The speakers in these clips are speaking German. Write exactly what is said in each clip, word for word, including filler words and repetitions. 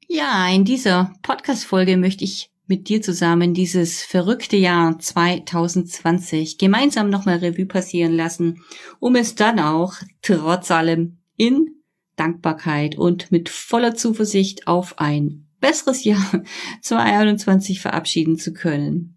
Ja, in dieser Podcast-Folge möchte ich mit dir zusammen dieses verrückte Jahr zwanzig zwanzig gemeinsam nochmal Revue passieren lassen, um es dann auch trotz allem in Dankbarkeit und mit voller Zuversicht auf ein besseres Jahr zwanzig einundzwanzig verabschieden zu können.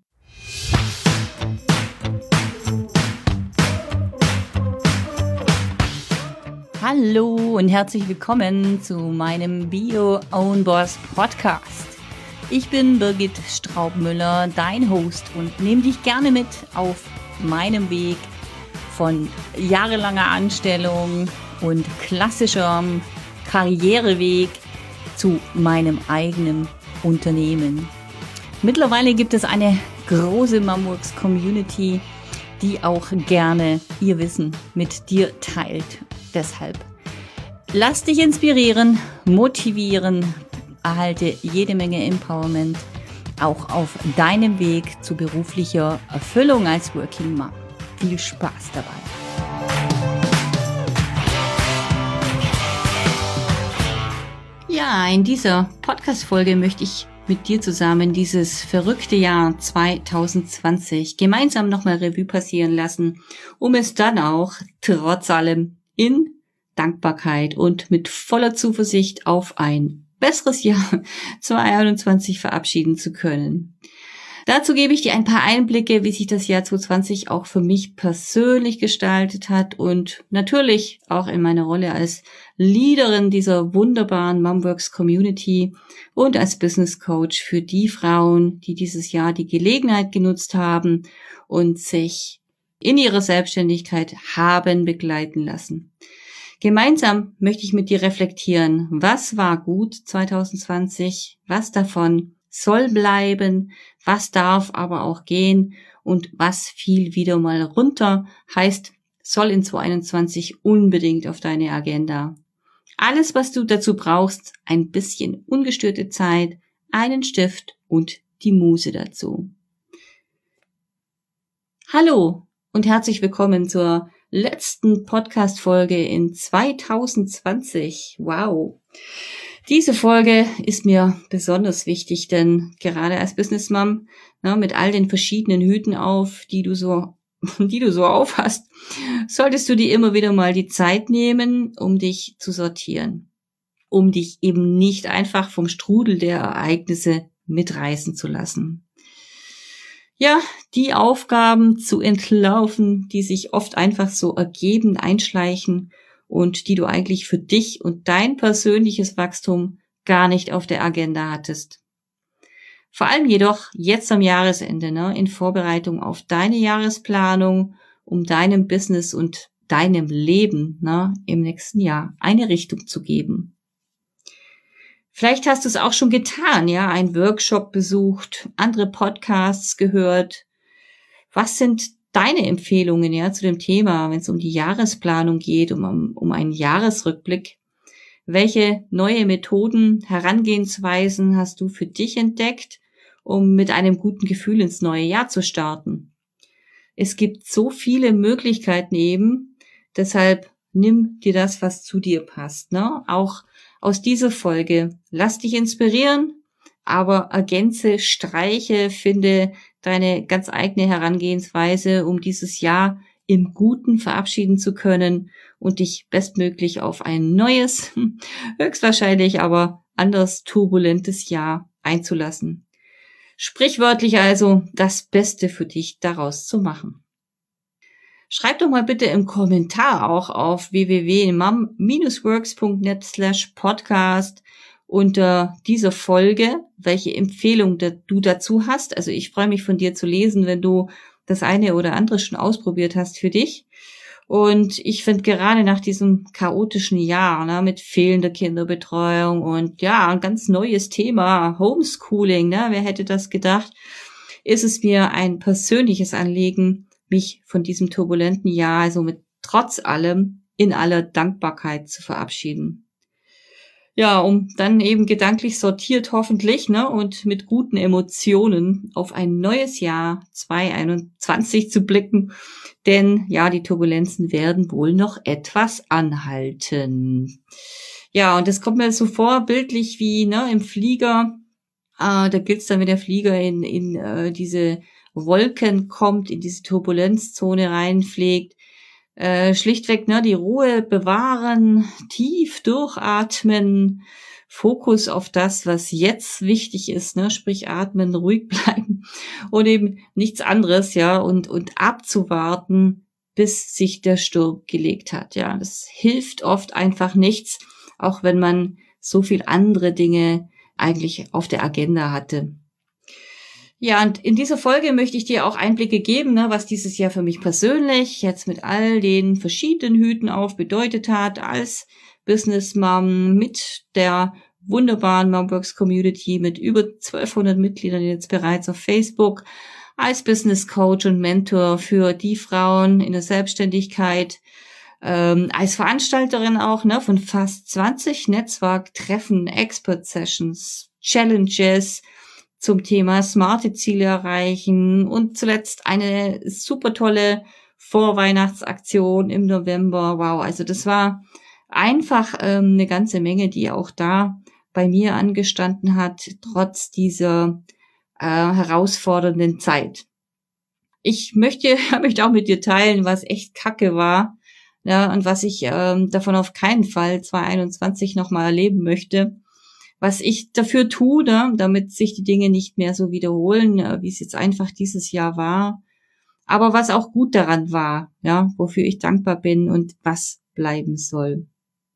Hallo und herzlich willkommen zu meinem Be Your Own Boss Podcast. Ich bin Birgit Straubmüller, dein Host, und nehme dich gerne mit auf meinem Weg von jahrelanger Anstellung und klassischem Karriereweg zu meinem eigenen Unternehmen. Mittlerweile gibt es eine große Mumworks Community, die auch gerne ihr Wissen mit dir teilt. Deshalb lass dich inspirieren, motivieren, erhalte jede Menge Empowerment, auch auf deinem Weg zu beruflicher Erfüllung als Working Mom. Viel Spaß dabei! Ja, in dieser Podcast-Folge möchte ich mit dir zusammen dieses verrückte Jahr zwanzig zwanzig gemeinsam nochmal Revue passieren lassen, um es dann auch trotz allem in Dankbarkeit und mit voller Zuversicht auf ein besseres Jahr zwanzig einundzwanzig verabschieden zu können. Dazu gebe ich dir ein paar Einblicke, wie sich das Jahr zwanzig zwanzig auch für mich persönlich gestaltet hat und natürlich auch in meiner Rolle als Leaderin dieser wunderbaren Mumworks Community und als Business Coach für die Frauen, die dieses Jahr die Gelegenheit genutzt haben und sich in ihrer Selbstständigkeit haben begleiten lassen. Gemeinsam möchte ich mit dir reflektieren, was war gut zwanzig zwanzig, was davon soll bleiben, was darf aber auch gehen und was fiel wieder mal runter, heißt, soll in zwanzig einundzwanzig unbedingt auf deine Agenda. Alles, was du dazu brauchst, ein bisschen ungestörte Zeit, einen Stift und die Muse dazu. Hallo und herzlich willkommen zur letzten Podcast-Folge in zwanzig zwanzig. Wow! Diese Folge ist mir besonders wichtig, denn gerade als Businessmom, ne, mit all den verschiedenen Hüten auf, die du so, die du so aufhast, solltest du dir immer wieder mal die Zeit nehmen, um dich zu sortieren, um dich eben nicht einfach vom Strudel der Ereignisse mitreißen zu lassen. Ja, die Aufgaben zu entlaufen, die sich oft einfach so ergeben, einschleichen und die du eigentlich für dich und dein persönliches Wachstum gar nicht auf der Agenda hattest. Vor allem jedoch jetzt am Jahresende, ne, in Vorbereitung auf deine Jahresplanung, um deinem Business und deinem Leben, ne, im nächsten Jahr eine Richtung zu geben. Vielleicht hast du es auch schon getan, ja, einen Workshop besucht, andere Podcasts gehört. Was sind deine Empfehlungen, ja, zu dem Thema, wenn es um die Jahresplanung geht, um, um einen Jahresrückblick? Welche neue Methoden, Herangehensweisen hast du für dich entdeckt, um mit einem guten Gefühl ins neue Jahr zu starten? Es gibt so viele Möglichkeiten eben, deshalb nimm dir das, was zu dir passt, ne? Auch aus dieser Folge. Lass dich inspirieren, aber ergänze, streiche, finde deine ganz eigene Herangehensweise, um dieses Jahr im Guten verabschieden zu können und dich bestmöglich auf ein neues, höchstwahrscheinlich aber anders turbulentes Jahr einzulassen. Sprichwörtlich also das Beste für dich daraus zu machen. Schreib doch mal bitte im Kommentar auch auf w w w punkt mum works punkt net slash podcast unter dieser Folge, welche Empfehlung du dazu hast. Also ich freue mich von dir zu lesen, wenn du das eine oder andere schon ausprobiert hast für dich. Und ich finde gerade nach diesem chaotischen Jahr, ne, mit fehlender Kinderbetreuung und ja, ein ganz neues Thema, Homeschooling, ne, wer hätte das gedacht, ist es mir ein persönliches Anliegen, mich von diesem turbulenten Jahr, also mit trotz allem, in aller Dankbarkeit zu verabschieden. Ja, um dann eben gedanklich sortiert hoffentlich, ne, und mit guten Emotionen auf ein neues Jahr zwanzig einundzwanzig zu blicken, denn ja, die Turbulenzen werden wohl noch etwas anhalten. Ja, und das kommt mir so vorbildlich wie, ne, im Flieger. Äh, da gilt's dann, wenn der Flieger in, in äh, diese Wolken kommt, in diese Turbulenzzone reinfliegt. Äh, schlichtweg, ne, die Ruhe bewahren, tief durchatmen, Fokus auf das, was jetzt wichtig ist, ne, sprich atmen, ruhig bleiben und eben nichts anderes, ja, und, und abzuwarten, bis sich der Sturm gelegt hat, ja. Das hilft oft einfach nichts, auch wenn man so viel andere Dinge eigentlich auf der Agenda hatte. Ja, und in dieser Folge möchte ich dir auch Einblicke geben, ne, was dieses Jahr für mich persönlich jetzt mit all den verschiedenen Hüten auf bedeutet hat, als Business Mom mit der wunderbaren Momworks Community mit über zwölfhundert Mitgliedern jetzt bereits auf Facebook, als Business Coach und Mentor für die Frauen in der Selbstständigkeit, ähm, als Veranstalterin auch, ne, von fast zwanzig Netzwerktreffen, Expert Sessions, Challenges zum Thema smarte Ziele erreichen und zuletzt eine super tolle Vorweihnachtsaktion im November. Wow, also das war einfach ähm, eine ganze Menge, die auch da bei mir angestanden hat, trotz dieser äh, herausfordernden Zeit. Ich möchte, möchte auch mit dir teilen, was echt Kacke war, ja, und was ich ähm, davon auf keinen Fall zwanzig einundzwanzig nochmal erleben möchte. Was ich dafür tue, ne, damit sich die Dinge nicht mehr so wiederholen, wie es jetzt einfach dieses Jahr war. Aber was auch gut daran war, ja, wofür ich dankbar bin und was bleiben soll.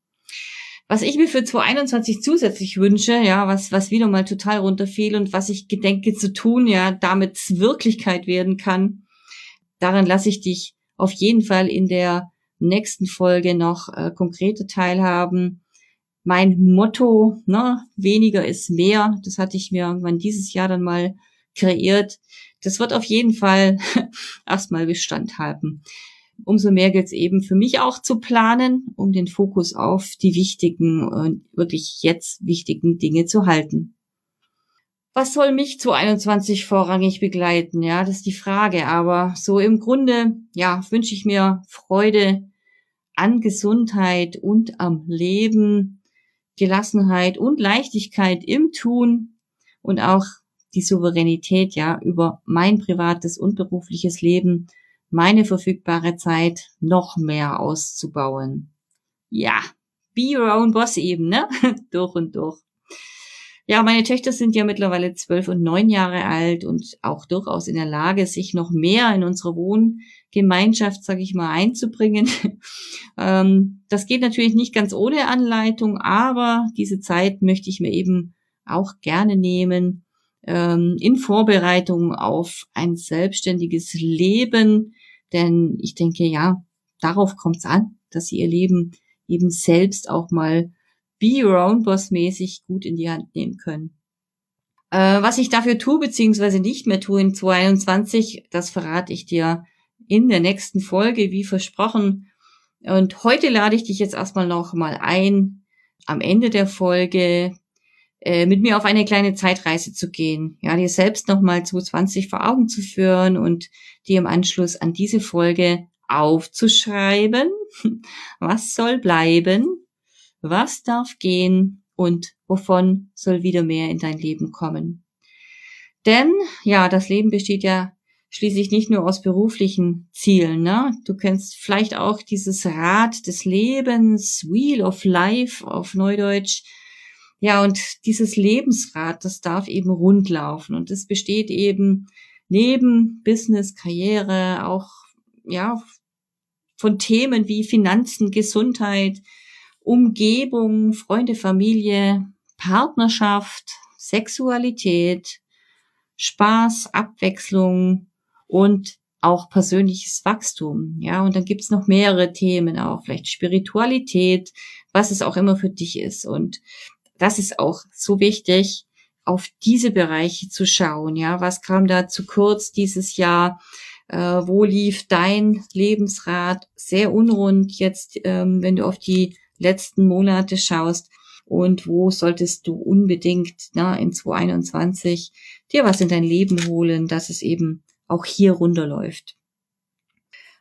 Was ich mir für zwanzig einundzwanzig zusätzlich wünsche, ja, was, was wieder mal total runterfiel und was ich gedenke zu tun, ja, damit es Wirklichkeit werden kann, daran lasse ich dich auf jeden Fall in der nächsten Folge noch äh, konkreter teilhaben. Mein Motto, ne, weniger ist mehr, das hatte ich mir irgendwann dieses Jahr dann mal kreiert. Das wird auf jeden Fall erstmal Bestand haben. Umso mehr gilt es eben für mich auch zu planen, um den Fokus auf die wichtigen und wirklich jetzt wichtigen Dinge zu halten. Was soll mich zwanzig einundzwanzig vorrangig begleiten? Ja, das ist die Frage. Aber so im Grunde, ja, wünsche ich mir Freude an Gesundheit und am Leben, Gelassenheit und Leichtigkeit im Tun und auch die Souveränität, ja, über mein privates und berufliches Leben, meine verfügbare Zeit noch mehr auszubauen. Ja, be your own boss eben, ne? durch und durch. Ja, meine Töchter sind ja mittlerweile zwölf und neun Jahre alt und auch durchaus in der Lage, sich noch mehr in unsere Wohngemeinschaft, sage ich mal, einzubringen. ähm, das geht natürlich nicht ganz ohne Anleitung, aber diese Zeit möchte ich mir eben auch gerne nehmen ähm, in Vorbereitung auf ein selbstständiges Leben, denn ich denke, ja, darauf kommt es an, dass sie ihr Leben eben selbst auch mal Be Your Own Boss mäßig gut in die Hand nehmen können. Äh, was ich dafür tue, beziehungsweise nicht mehr tue in zwanzig einundzwanzig, das verrate ich dir in der nächsten Folge, wie versprochen. Und heute lade ich dich jetzt erstmal noch mal ein, am Ende der Folge äh, mit mir auf eine kleine Zeitreise zu gehen. Ja, dir selbst nochmal zwanzig zwanzig vor Augen zu führen und dir im Anschluss an diese Folge aufzuschreiben, was soll bleiben, was darf gehen und wovon soll wieder mehr in dein Leben kommen. Denn, ja, das Leben besteht ja schließlich nicht nur aus beruflichen Zielen, ne? Du kennst vielleicht auch dieses Rad des Lebens, Wheel of Life auf Neudeutsch. Ja, und dieses Lebensrad, das darf eben rund laufen und es besteht eben neben Business, Karriere auch, ja, von Themen wie Finanzen, Gesundheit, Umgebung, Freunde, Familie, Partnerschaft, Sexualität, Spaß, Abwechslung und auch persönliches Wachstum. Ja, und dann gibt's noch mehrere Themen auch, vielleicht Spiritualität, was es auch immer für dich ist. Und das ist auch so wichtig, auf diese Bereiche zu schauen. Ja, was kam da zu kurz dieses Jahr? Äh, wo lief dein Lebensrad sehr unrund jetzt, ähm, wenn du auf die letzten Monate schaust, und wo solltest du unbedingt na, in zwanzig einundzwanzig dir was in dein Leben holen, dass es eben auch hier runterläuft.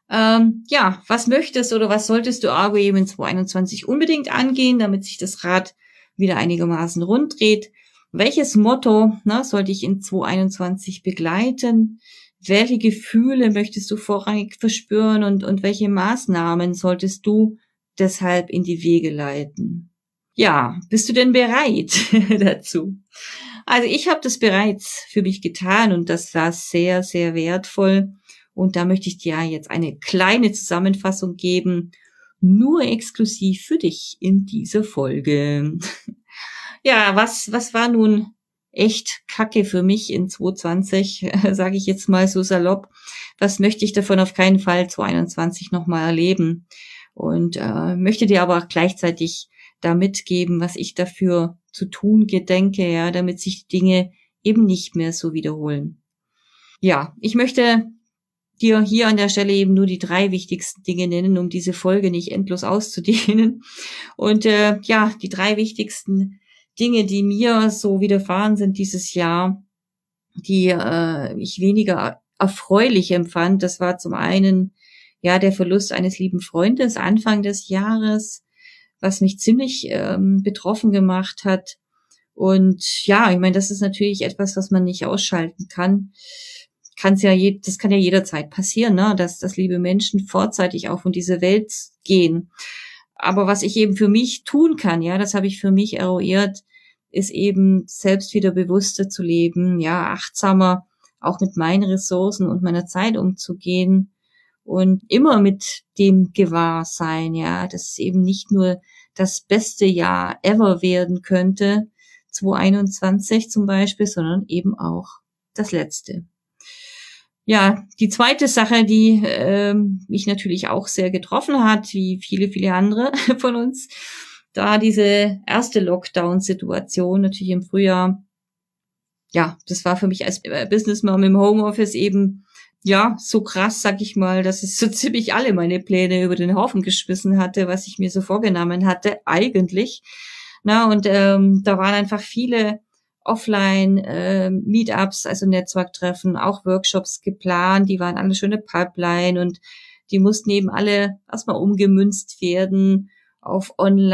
Ähm, ja, was möchtest oder was solltest du aber eben in zwanzig einundzwanzig unbedingt angehen, damit sich das Rad wieder einigermaßen rund dreht? Welches Motto, ne, soll dich in zwanzig einundzwanzig begleiten? Welche Gefühle möchtest du vorrangig verspüren und, und welche Maßnahmen solltest du deshalb in die Wege leiten? Ja, bist du denn bereit dazu? Also ich habe das bereits für mich getan und das war sehr, sehr wertvoll. Und da möchte ich dir jetzt eine kleine Zusammenfassung geben, nur exklusiv für dich in dieser Folge. Ja, was, was war nun echt Kacke für mich in zwanzig zwanzig, sage ich jetzt mal so salopp. Was möchte ich davon auf keinen Fall zwanzig einundzwanzig nochmal erleben? Und äh, möchte dir aber auch gleichzeitig da mitgeben, was ich dafür zu tun gedenke, ja, damit sich die Dinge eben nicht mehr so wiederholen. Ja, ich möchte dir hier an der Stelle eben nur die drei wichtigsten Dinge nennen, um diese Folge nicht endlos auszudehnen. Und äh, ja, die drei wichtigsten Dinge, die mir so widerfahren sind dieses Jahr, die äh, ich weniger erfreulich empfand, das war zum einen ja der Verlust eines lieben Freundes Anfang des Jahres, was mich ziemlich ähm, betroffen gemacht hat. Und ja, ich meine, das ist natürlich etwas, was man nicht ausschalten kann. Kann's ja je, das kann ja jederzeit passieren, ne, dass, dass liebe Menschen vorzeitig auch von dieser Welt gehen. Aber was ich eben für mich tun kann, ja, das habe ich für mich eruiert, ist eben selbst wieder bewusster zu leben, ja, achtsamer auch mit meinen Ressourcen und meiner Zeit umzugehen und immer mit dem Gewahrsein, ja, dass es eben nicht nur das beste Jahr ever werden könnte, zwanzig einundzwanzig zum Beispiel, sondern eben auch das letzte. Ja, die zweite Sache, die äh, mich natürlich auch sehr getroffen hat, wie viele, viele andere von uns, da diese erste Lockdown-Situation natürlich im Frühjahr, ja, das war für mich als Businessmom im Homeoffice eben, ja, so krass, sag ich mal, dass es so ziemlich alle meine Pläne über den Haufen geschmissen hatte, was ich mir so vorgenommen hatte, eigentlich. Na, und ähm, da waren einfach viele Offline äh, Meetups, also Netzwerktreffen, auch Workshops geplant, die waren alle schon eine Pipeline und die mussten eben alle erstmal umgemünzt werden auf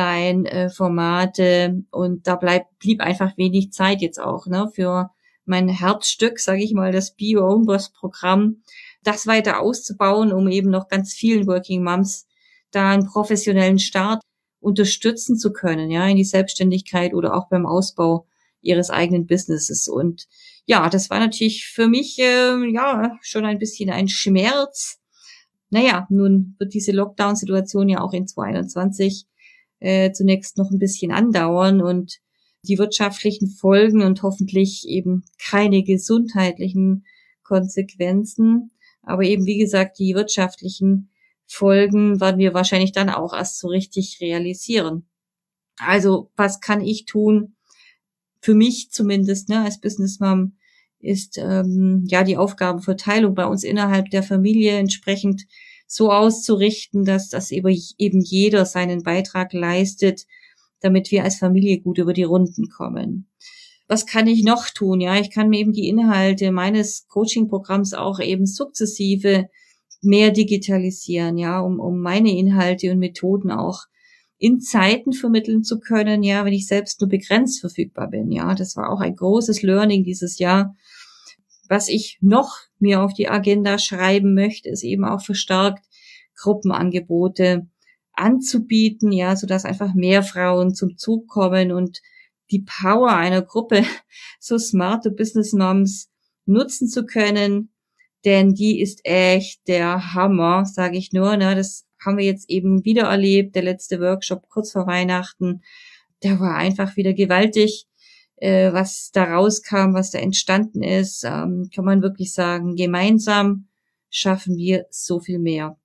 Online-Formate und da bleibt, blieb einfach wenig Zeit jetzt auch, ne, für mein Herzstück, sage ich mal, das Be Your Own Boss Programm, das weiter auszubauen, um eben noch ganz vielen Working Moms da einen professionellen Start unterstützen zu können, ja, in die Selbstständigkeit oder auch beim Ausbau ihres eigenen Businesses. Und ja, das war natürlich für mich äh, ja schon ein bisschen ein Schmerz. Naja, nun wird diese Lockdown-Situation ja auch in zwanzig einundzwanzig äh, zunächst noch ein bisschen andauern und die wirtschaftlichen Folgen und hoffentlich eben keine gesundheitlichen Konsequenzen. Aber eben, wie gesagt, die wirtschaftlichen Folgen werden wir wahrscheinlich dann auch erst so richtig realisieren. Also, was kann ich tun? Für mich zumindest, ne, als Businessmom ist ähm, ja die Aufgabenverteilung bei uns innerhalb der Familie entsprechend so auszurichten, dass das eben jeder seinen Beitrag leistet, damit wir als Familie gut über die Runden kommen. Was kann ich noch tun? Ja, ich kann mir eben die Inhalte meines Coaching-Programms auch eben sukzessive mehr digitalisieren, ja, um, um meine Inhalte und Methoden auch in Zeiten vermitteln zu können, ja, wenn ich selbst nur begrenzt verfügbar bin, ja. Das war auch ein großes Learning dieses Jahr. Was ich noch mir auf die Agenda schreiben möchte, ist eben auch verstärkt Gruppenangebote anzubieten, ja, sodass einfach mehr Frauen zum Zug kommen und die Power einer Gruppe so smarte Business Moms nutzen zu können, denn die ist echt der Hammer, sage ich nur, ne, das haben wir jetzt eben wieder erlebt, der letzte Workshop kurz vor Weihnachten, der war einfach wieder gewaltig, äh, was da rauskam, was da entstanden ist, ähm, kann man wirklich sagen, gemeinsam schaffen wir so viel mehr.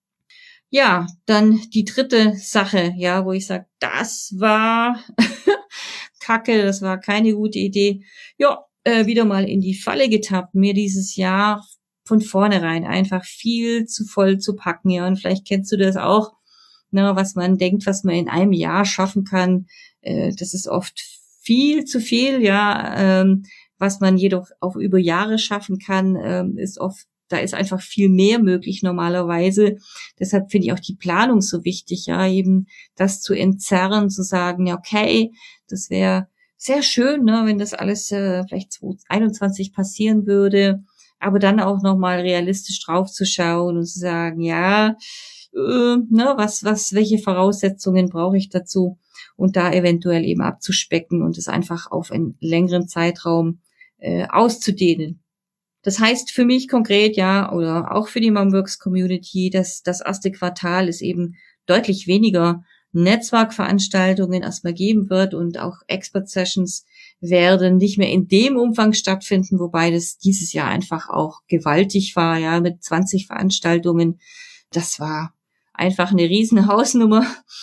Ja, dann die dritte Sache, ja, wo ich sage, das war Kacke, das war keine gute Idee. Ja, äh, wieder mal in die Falle getappt, mir dieses Jahr von vornherein einfach viel zu voll zu packen, ja, und vielleicht kennst du das auch, ne, was man denkt, was man in einem Jahr schaffen kann, äh, das ist oft viel zu viel, ja, ähm, was man jedoch auch über Jahre schaffen kann, ähm, ist oft da ist einfach viel mehr möglich normalerweise. Deshalb finde ich auch die Planung so wichtig, ja, eben das zu entzerren, zu sagen, ja, okay, das wäre sehr schön, ne, wenn das alles äh, vielleicht zwanzig einundzwanzig passieren würde, aber dann auch nochmal realistisch drauf zu schauen und zu sagen, ja, äh, ne, was, was, welche Voraussetzungen brauche ich dazu und da eventuell eben abzuspecken und es einfach auf einen längeren Zeitraum äh, auszudehnen. Das heißt für mich konkret, ja, oder auch für die Momworks Community, dass das erste Quartal ist eben deutlich weniger Netzwerkveranstaltungen erstmal geben wird und auch Expert Sessions werden nicht mehr in dem Umfang stattfinden, wobei das dieses Jahr einfach auch gewaltig war, ja, mit zwanzig Veranstaltungen. Das war einfach eine riesen Hausnummer.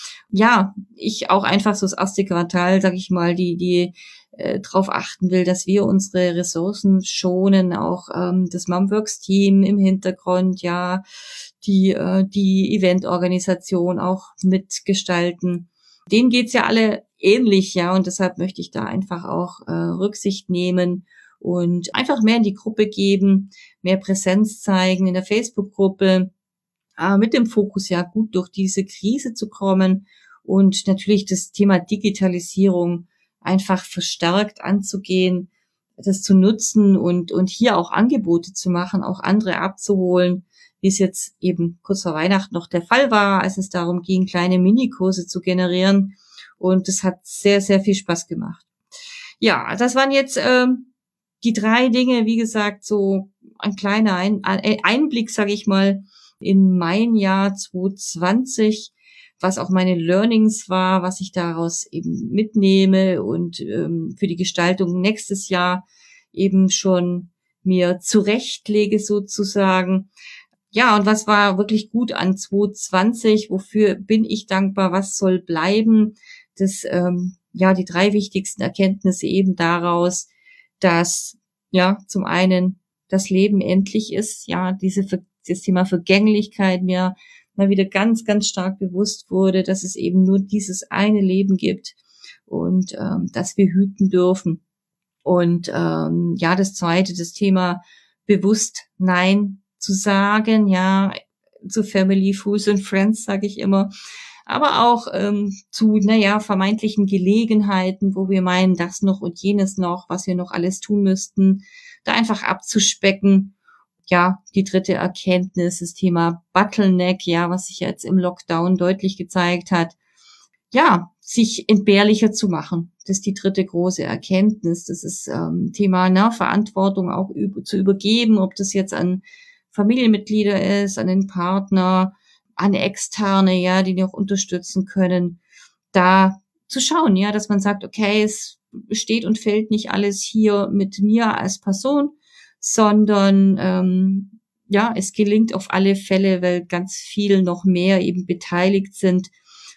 Ja, ich auch einfach so das erste Quartal, sag ich mal, die, die äh, drauf achten will, dass wir unsere Ressourcen schonen, auch ähm, das Momworks-Team im Hintergrund, ja, die äh, die Eventorganisation auch mitgestalten. Denen geht's ja alle ähnlich, ja, und deshalb möchte ich da einfach auch äh, Rücksicht nehmen und einfach mehr in die Gruppe geben, mehr Präsenz zeigen in der Facebook-Gruppe, äh, mit dem Fokus, ja, gut durch diese Krise zu kommen und natürlich das Thema Digitalisierung einfach verstärkt anzugehen, das zu nutzen und und hier auch Angebote zu machen, auch andere abzuholen, wie es jetzt eben kurz vor Weihnachten noch der Fall war, als es darum ging, kleine Minikurse zu generieren. Und das hat sehr, sehr viel Spaß gemacht. Ja, das waren jetzt ähm, die drei Dinge, wie gesagt, so ein kleiner ein Einblick, sage ich mal, in mein Jahr zwanzig zwanzig, was auch meine Learnings war, was ich daraus eben mitnehme und ähm, für die Gestaltung nächstes Jahr eben schon mir zurechtlege sozusagen. Ja, und was war wirklich gut an zwanzig zwanzig? Wofür bin ich dankbar? Was soll bleiben? Das, ähm, ja, die drei wichtigsten Erkenntnisse eben daraus, dass, ja, zum einen das Leben endlich ist, ja, diese, das Thema Vergänglichkeit mir mal wieder ganz, ganz stark bewusst wurde, dass es eben nur dieses eine Leben gibt und ähm, dass wir hüten dürfen. Und ähm, ja, das zweite, das Thema bewusst Nein zu sagen, ja, zu Family, Fools and Friends, sage ich immer, aber auch ähm, zu, naja, vermeintlichen Gelegenheiten, wo wir meinen, das noch und jenes noch, was wir noch alles tun müssten, da einfach abzuspecken. Ja, die dritte Erkenntnis, das Thema Bottleneck, ja, was sich jetzt im Lockdown deutlich gezeigt hat, ja, sich entbehrlicher zu machen. Das ist die dritte große Erkenntnis. Das ist ähm, Thema, na, Verantwortung auch üb- zu übergeben, ob das jetzt an Familienmitglieder ist, an den Partner, an Externe, ja, die noch unterstützen können, da zu schauen, ja, dass man sagt, okay, es steht und fällt nicht alles hier mit mir als Person, sondern ähm, ja, es gelingt auf alle Fälle, weil ganz viel noch mehr eben beteiligt sind.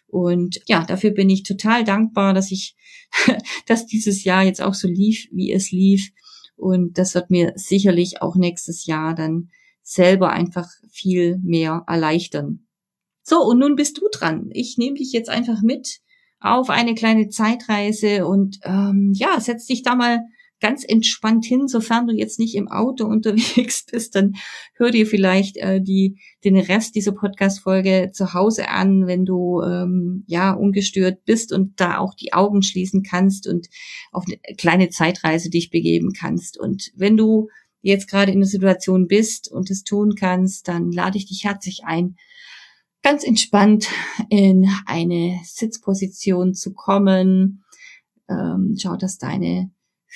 Und ja, dafür bin ich total dankbar, dass ich, dass dieses Jahr jetzt auch so lief, wie es lief. Und das wird mir sicherlich auch nächstes Jahr dann selber einfach viel mehr erleichtern. So, und nun bist du dran. Ich nehme dich jetzt einfach mit auf eine kleine Zeitreise und ähm, ja, setz dich da mal ganz entspannt hin, sofern du jetzt nicht im Auto unterwegs bist, dann hör dir vielleicht äh, die den Rest dieser Podcast-Folge zu Hause an, wenn du ähm, ja ungestört bist und da auch die Augen schließen kannst und auf eine kleine Zeitreise dich begeben kannst. Und wenn du jetzt gerade in der Situation bist und es tun kannst, dann lade ich dich herzlich ein, ganz entspannt in eine Sitzposition zu kommen. Ähm, schau, dass deine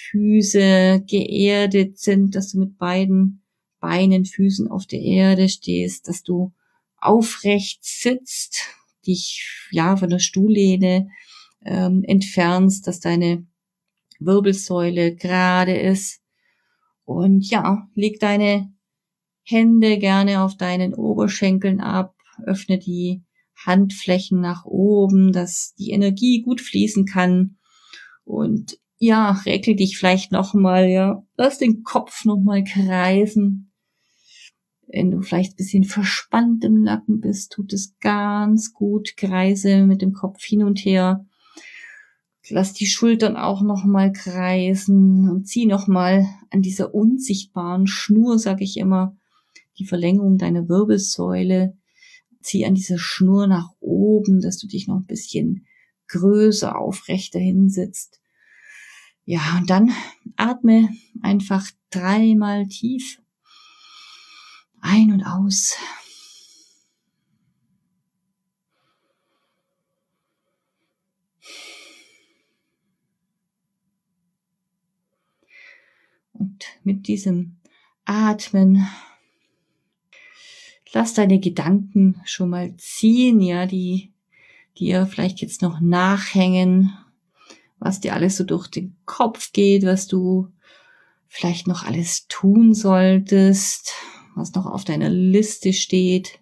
Füße geerdet sind, dass du mit beiden Beinen, Füßen auf der Erde stehst, dass du aufrecht sitzt, dich ja von der Stuhllehne ähm, entfernst, dass deine Wirbelsäule gerade ist. Und ja, leg deine Hände gerne auf deinen Oberschenkeln ab, öffne die Handflächen nach oben, dass die Energie gut fließen kann. Und ja, regel dich vielleicht nochmal, ja, lass den Kopf nochmal kreisen. Wenn du vielleicht ein bisschen verspannt im Nacken bist, tut es ganz gut. Kreise mit dem Kopf hin und her. Lass die Schultern auch nochmal kreisen und zieh nochmal an dieser unsichtbaren Schnur, sag ich immer, die Verlängerung deiner Wirbelsäule. Zieh an dieser Schnur nach oben, dass du dich noch ein bisschen größer, aufrechter hinsetzt. Ja, und dann atme einfach dreimal tief ein und aus. Und mit diesem Atmen lass deine Gedanken schon mal ziehen, ja, die dir vielleicht jetzt noch nachhängen, was dir alles so durch den Kopf geht, was du vielleicht noch alles tun solltest, was noch auf deiner Liste steht.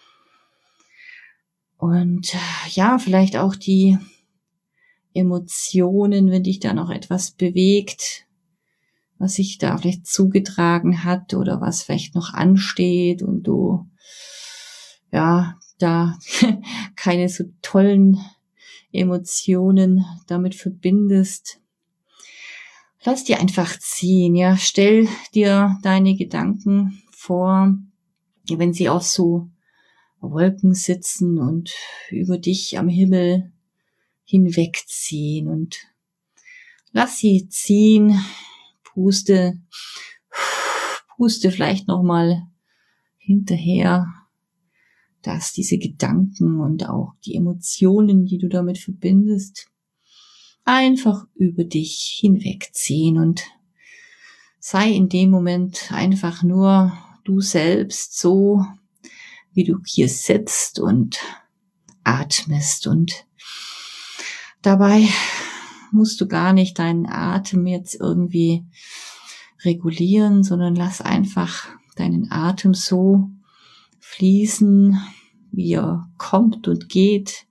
Und ja, vielleicht auch die Emotionen, wenn dich da noch etwas bewegt, was sich da vielleicht zugetragen hat oder was vielleicht noch ansteht und du ja da keine so tollen Emotionen damit verbindest. Lass die einfach ziehen, ja, stell dir deine Gedanken vor, wenn sie auf so Wolken sitzen und über dich am Himmel hinwegziehen und lass sie ziehen, puste, puste vielleicht nochmal hinterher, dass diese Gedanken und auch die Emotionen, die du damit verbindest, einfach über dich hinwegziehen und sei in dem Moment einfach nur du selbst, so wie du hier sitzt und atmest. Und dabei musst du gar nicht deinen Atem jetzt irgendwie regulieren, sondern lass einfach deinen Atem so fließen, wie er kommt und geht.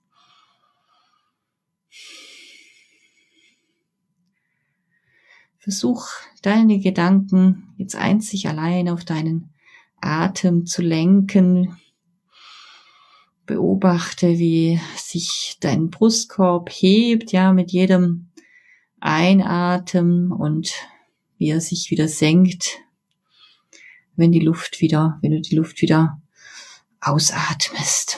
Versuch deine Gedanken jetzt einzig allein auf deinen Atem zu lenken. Beobachte, wie sich dein Brustkorb hebt, ja, mit jedem Einatmen und wie er sich wieder senkt, wenn die Luft wieder, wenn du die Luft wieder ausatmest.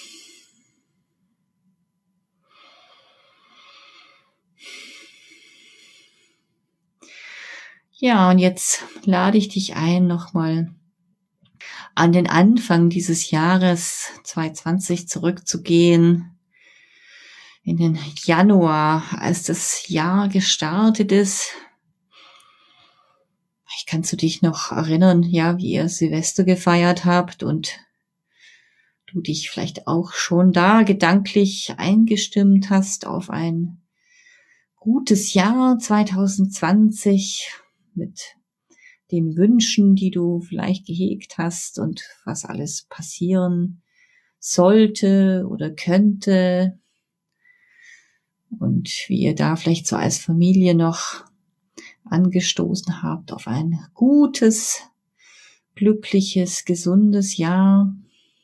Ja, und jetzt lade ich dich ein, nochmal an den Anfang dieses Jahres zwanzig zwanzig zurückzugehen, in den Januar, als das Jahr gestartet ist. Vielleicht kannst du dich noch erinnern, ja, wie ihr Silvester gefeiert habt und du dich vielleicht auch schon da gedanklich eingestimmt hast auf ein gutes Jahr zwanzig zwanzig mit den Wünschen, die du vielleicht gehegt hast und was alles passieren sollte oder könnte und wie ihr da vielleicht so als Familie noch angestoßen habt auf ein gutes, glückliches, gesundes Jahr.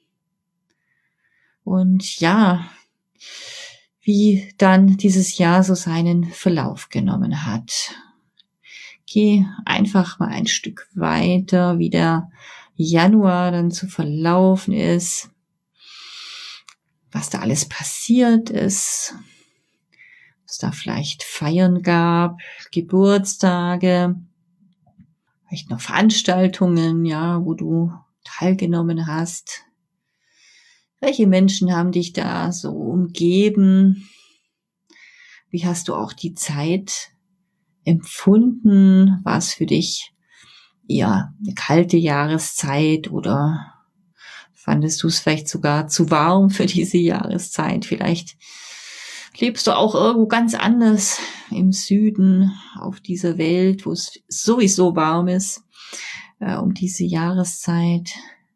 Und ja, wie dann dieses Jahr so seinen Verlauf genommen hat. Geh einfach mal ein Stück weiter, wie der Januar dann zu verlaufen ist, was da alles passiert ist, was da vielleicht Feiern gab, Geburtstage, vielleicht noch Veranstaltungen, ja, wo du teilgenommen hast. Welche Menschen haben dich da so umgeben? Wie hast du auch die Zeit empfunden? War es für dich eher eine kalte Jahreszeit oder fandest du es vielleicht sogar zu warm für diese Jahreszeit? Vielleicht lebst du auch irgendwo ganz anders im Süden auf dieser Welt, wo es sowieso warm ist, äh, um diese Jahreszeit.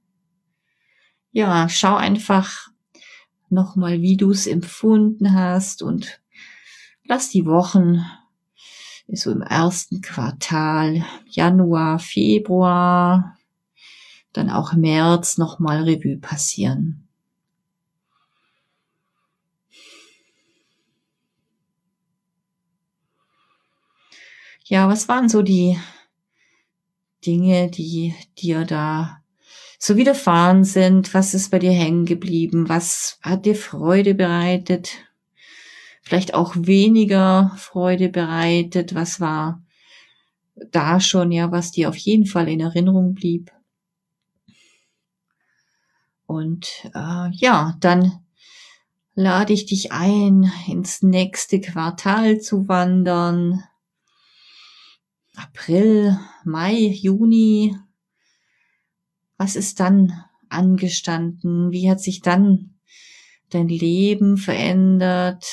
Ja, schau einfach nochmal, wie du es empfunden hast und lass die Wochen so im ersten Quartal, Januar, Februar, dann auch März nochmal Revue passieren. Ja, was waren so die Dinge, die dir da so widerfahren sind? Was ist bei dir hängen geblieben? Was hat dir Freude bereitet? Vielleicht auch weniger Freude bereitet? Was war da schon, ja, was dir auf jeden Fall in Erinnerung blieb? Und äh, ja, dann lade ich dich ein, ins nächste Quartal zu wandern. April, Mai, Juni. Was ist dann angestanden? Wie hat sich dann dein Leben verändert?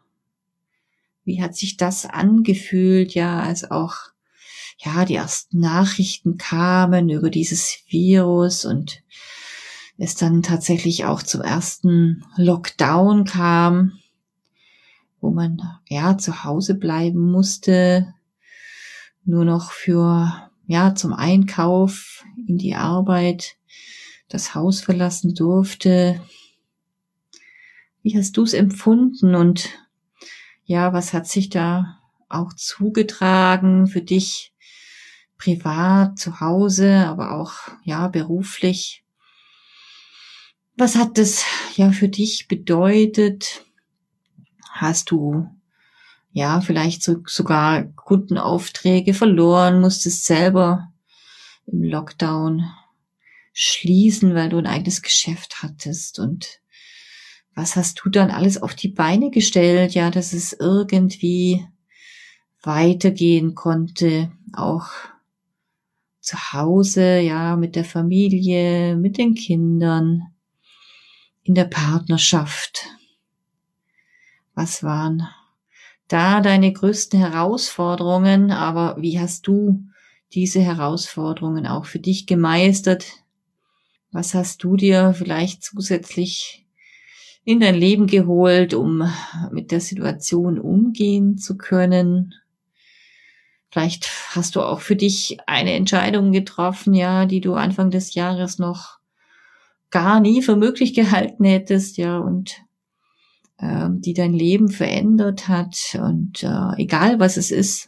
Wie hat sich das angefühlt? Ja, als auch, ja, die ersten Nachrichten kamen über dieses Virus und es dann tatsächlich auch zum ersten Lockdown kam, wo man, ja, zu Hause bleiben musste, nur noch für, ja, zum Einkauf in die Arbeit das Haus verlassen durfte. Wie hast du es empfunden und ja, was hat sich da auch zugetragen für dich privat, zu Hause, aber auch, ja, beruflich? Was hat das, ja, für dich bedeutet? Hast du, ja, vielleicht so, sogar Kundenaufträge verloren, musstest selber im Lockdown schließen, weil du ein eigenes Geschäft hattest? Und was hast du dann alles auf die Beine gestellt, ja, dass es irgendwie weitergehen konnte, auch zu Hause, ja, mit der Familie, mit den Kindern, in der Partnerschaft? Was waren da deine größten Herausforderungen? Aber wie hast du diese Herausforderungen auch für dich gemeistert? Was hast du dir vielleicht zusätzlich in dein Leben geholt, um mit der Situation umgehen zu können? Vielleicht hast du auch für dich eine Entscheidung getroffen, ja, die du Anfang des Jahres noch gar nie für möglich gehalten hättest, ja, und äh, die dein Leben verändert hat. Und äh, egal was es ist,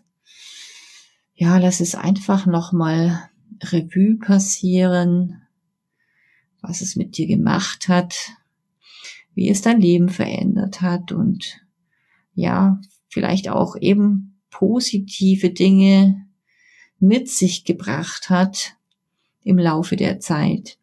ja, lass es einfach nochmal Revue passieren, was es mit dir gemacht hat, wie es dein Leben verändert hat und ja, vielleicht auch eben positive Dinge mit sich gebracht hat im Laufe der Zeit.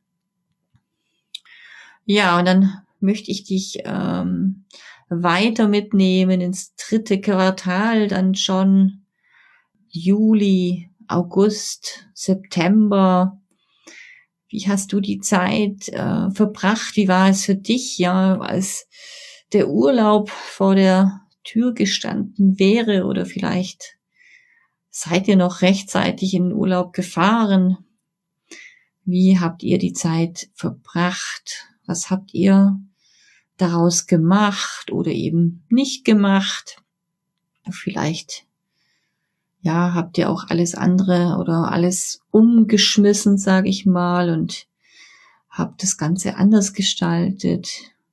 Ja, und dann möchte ich dich ähm, weiter mitnehmen ins dritte Quartal, dann schon Juli, August, September. Wie hast du die Zeit äh, verbracht? Wie war es für dich, ja, als der Urlaub vor der Tür gestanden wäre? Oder vielleicht seid ihr noch rechtzeitig in den Urlaub gefahren? Wie habt ihr die Zeit verbracht? Was habt ihr daraus gemacht oder eben nicht gemacht? Vielleicht, ja, habt ihr auch alles andere oder alles umgeschmissen, sage ich mal, und habt das Ganze anders gestaltet.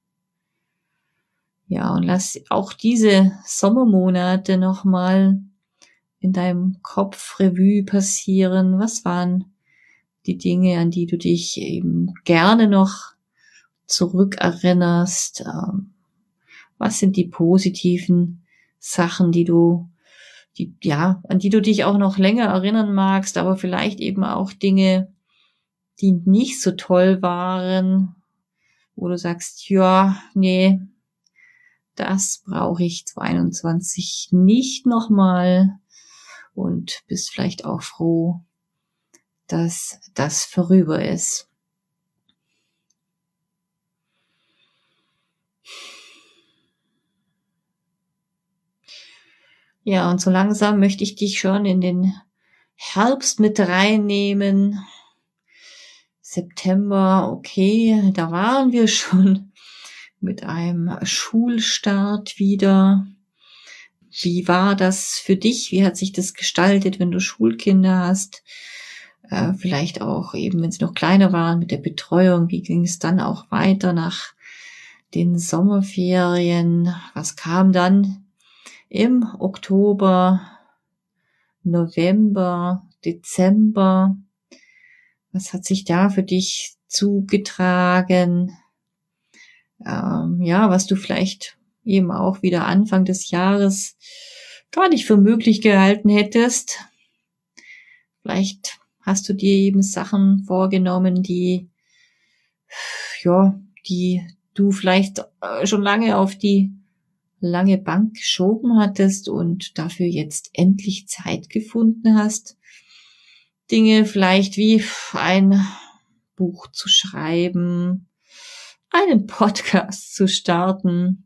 Ja, und lass auch diese Sommermonate nochmal in deinem Kopf Revue passieren. Was waren die Dinge, an die du dich eben gerne noch zurückerinnerst? Was sind die positiven Sachen, die du, die, ja, an die du dich auch noch länger erinnern magst, aber vielleicht eben auch Dinge, die nicht so toll waren, wo du sagst, ja, nee, das brauche ich zwanzig einundzwanzig nicht nochmal, und bist vielleicht auch froh, dass das vorüber ist. Ja, und so langsam möchte ich dich schon in den Herbst mit reinnehmen. September, okay, da waren wir schon mit einem Schulstart wieder. Wie war das für dich? Wie hat sich das gestaltet, wenn du Schulkinder hast? Äh, vielleicht auch eben, wenn sie noch kleiner waren, mit der Betreuung. Wie ging es dann auch weiter nach den Sommerferien? Was kam dann im Oktober, November, Dezember? Was hat sich da für dich zugetragen? Ähm, ja, was du vielleicht eben auch wieder Anfang des Jahres gar nicht für möglich gehalten hättest. Vielleicht hast du dir eben Sachen vorgenommen, die, ja, die du vielleicht schon lange auf die lange Bank geschoben hattest und dafür jetzt endlich Zeit gefunden hast. Dinge vielleicht wie ein Buch zu schreiben, einen Podcast zu starten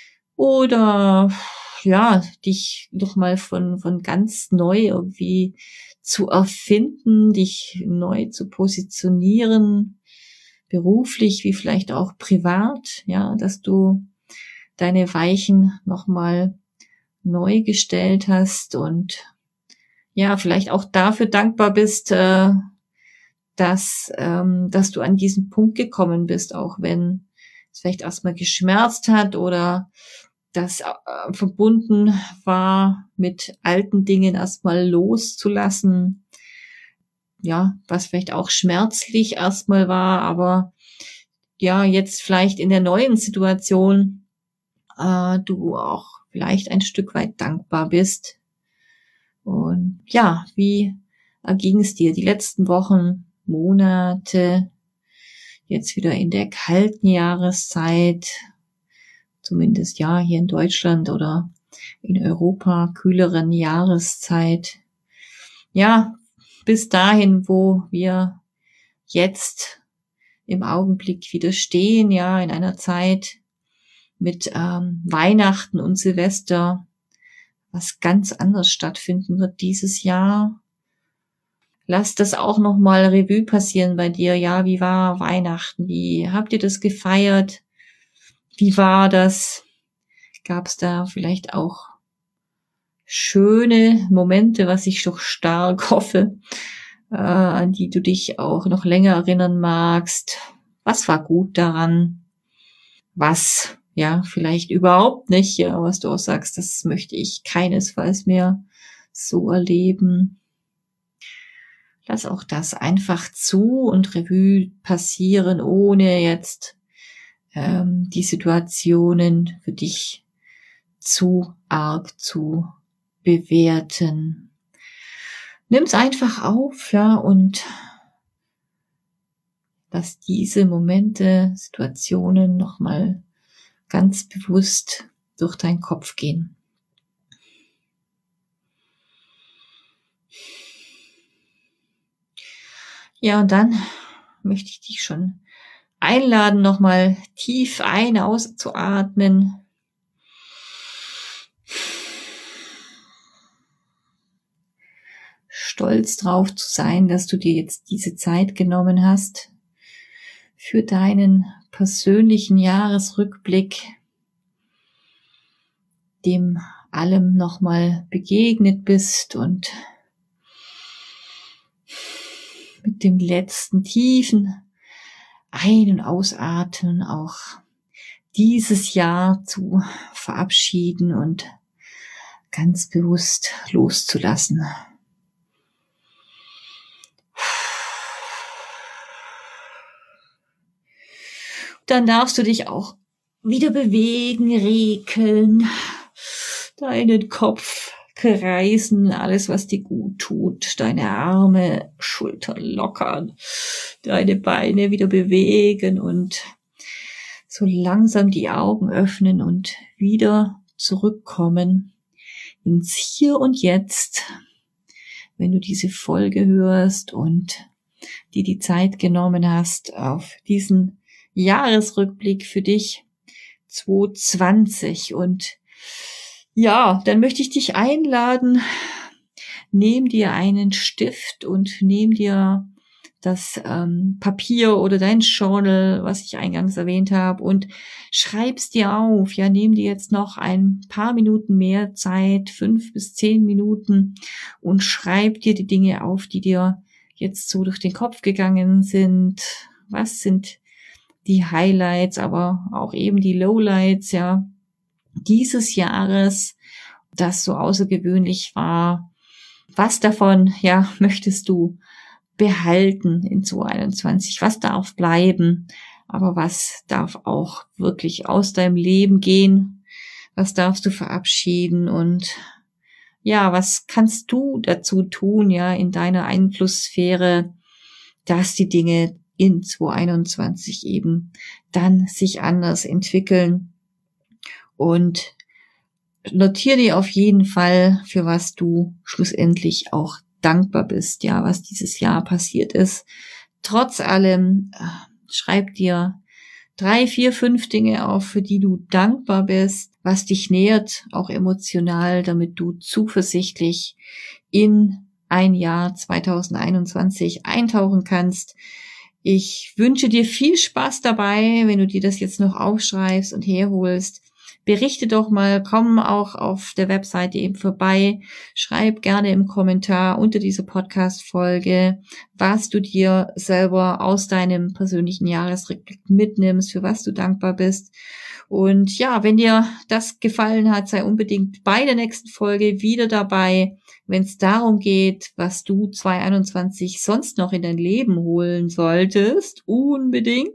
oder ja, dich noch mal von von ganz neu irgendwie zu erfinden, dich neu zu positionieren, beruflich wie vielleicht auch privat, ja, dass du deine Weichen noch mal neu gestellt hast und ja, vielleicht auch dafür dankbar bist, äh, dass ähm, dass du an diesen Punkt gekommen bist, auch wenn es vielleicht erstmal geschmerzt hat oder das äh, verbunden war, mit alten Dingen erstmal loszulassen. Ja, was vielleicht auch schmerzlich erstmal war, aber ja, jetzt vielleicht in der neuen Situation äh, du auch vielleicht ein Stück weit dankbar bist. Und ja, wie erging es dir die letzten Wochen, Monate, jetzt wieder in der kalten Jahreszeit, zumindest ja hier in Deutschland oder in Europa, kühleren Jahreszeit. Ja, bis dahin, wo wir jetzt im Augenblick wieder stehen, ja, in einer Zeit mit ähm, Weihnachten und Silvester, was ganz anders stattfinden wird dieses Jahr. Lass das auch nochmal Revue passieren bei dir. Ja, wie war Weihnachten? Wie habt ihr das gefeiert? Wie war das? Gab es da vielleicht auch schöne Momente, was ich doch stark hoffe, äh, an die du dich auch noch länger erinnern magst? Was war gut daran? Was, ja, vielleicht überhaupt nicht, ja, was du auch sagst, das möchte ich keinesfalls mehr so erleben. Lass auch das einfach zu und Revue passieren, ohne jetzt ähm, die Situationen für dich zu arg zu bewerten. Nimm's einfach auf, ja, und lass diese Momente, Situationen nochmal ganz bewusst durch deinen Kopf gehen. Ja, und dann möchte ich dich schon einladen, nochmal tief ein- auszuatmen. Stolz drauf zu sein, dass du dir jetzt diese Zeit genommen hast für deinen persönlichen Jahresrückblick, dem allem nochmal begegnet bist und mit dem letzten tiefen Ein- und Ausatmen auch dieses Jahr zu verabschieden und ganz bewusst loszulassen. Dann darfst du dich auch wieder bewegen, regeln, deinen Kopf kreisen, alles, was dir gut tut, deine Arme, Schultern lockern, deine Beine wieder bewegen und so langsam die Augen öffnen und wieder zurückkommen ins Hier und Jetzt, wenn du diese Folge hörst und dir die Zeit genommen hast auf diesen Jahresrückblick für dich zwanzig zwanzig. Und ja, dann möchte ich dich einladen, nimm dir einen Stift und nimm dir das ähm, Papier oder dein Journal, was ich eingangs erwähnt habe, und schreib's dir auf. Ja, nimm dir jetzt noch ein paar Minuten mehr Zeit, fünf bis zehn Minuten, und schreib dir die Dinge auf, die dir jetzt so durch den Kopf gegangen sind. Was sind die Highlights, aber auch eben die Lowlights, ja, dieses Jahres, das so außergewöhnlich war? Was davon, ja, möchtest du behalten in zwanzig einundzwanzig? Was darf bleiben? Aber was darf auch wirklich aus deinem Leben gehen? Was darfst du verabschieden? Und ja, was kannst du dazu tun, ja, in deiner Einflusssphäre, dass die Dinge in zwanzig einundzwanzig eben dann sich anders entwickeln? Und notiere dir auf jeden Fall, für was du schlussendlich auch dankbar bist, ja, was dieses Jahr passiert ist. Trotz allem, schreib dir drei, vier, fünf Dinge auf, für die du dankbar bist, was dich nährt, auch emotional, damit du zuversichtlich in ein Jahr zwanzig einundzwanzig eintauchen kannst. Ich wünsche dir viel Spaß dabei, wenn du dir das jetzt noch aufschreibst und herholst. Berichte doch mal, komm auch auf der Webseite eben vorbei, schreib gerne im Kommentar unter dieser Podcast-Folge, was du dir selber aus deinem persönlichen Jahresrückblick mitnimmst, für was du dankbar bist. Und ja, wenn dir das gefallen hat, sei unbedingt bei der nächsten Folge wieder dabei, wenn es darum geht, was du zwanzig einundzwanzig sonst noch in dein Leben holen solltest, unbedingt.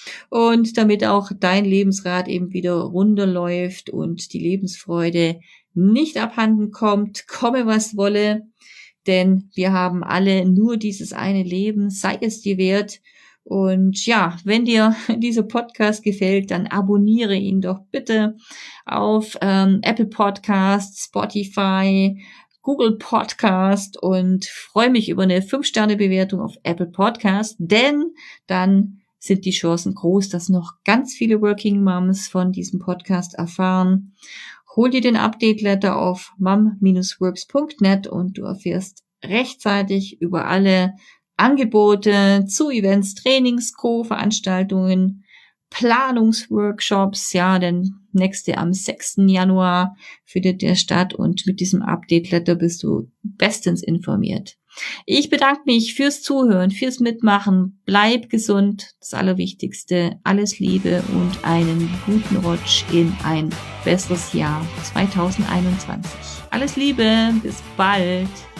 Und damit auch dein Lebensrad eben wieder runterläuft und die Lebensfreude nicht abhanden kommt, komme was wolle, denn wir haben alle nur dieses eine Leben, sei es dir wert. Und ja, wenn dir dieser Podcast gefällt, dann abonniere ihn doch bitte auf ähm, Apple Podcasts, Spotify, Google Podcast und freue mich über eine fünf Sterne Bewertung auf Apple Podcast, denn dann sind die Chancen groß, dass noch ganz viele Working Moms von diesem Podcast erfahren. Hol dir den Update Letter auf mom dash works punkt net und du erfährst rechtzeitig über alle Angebote zu Events, Trainings, Co-Veranstaltungen, Planungsworkshops, ja, der nächste am sechsten Januar findet der statt und mit diesem Update-Letter bist du bestens informiert. Ich bedanke mich fürs Zuhören, fürs Mitmachen, bleib gesund, das Allerwichtigste, alles Liebe und einen guten Rutsch in ein besseres Jahr zwanzig einundzwanzig. Alles Liebe, bis bald!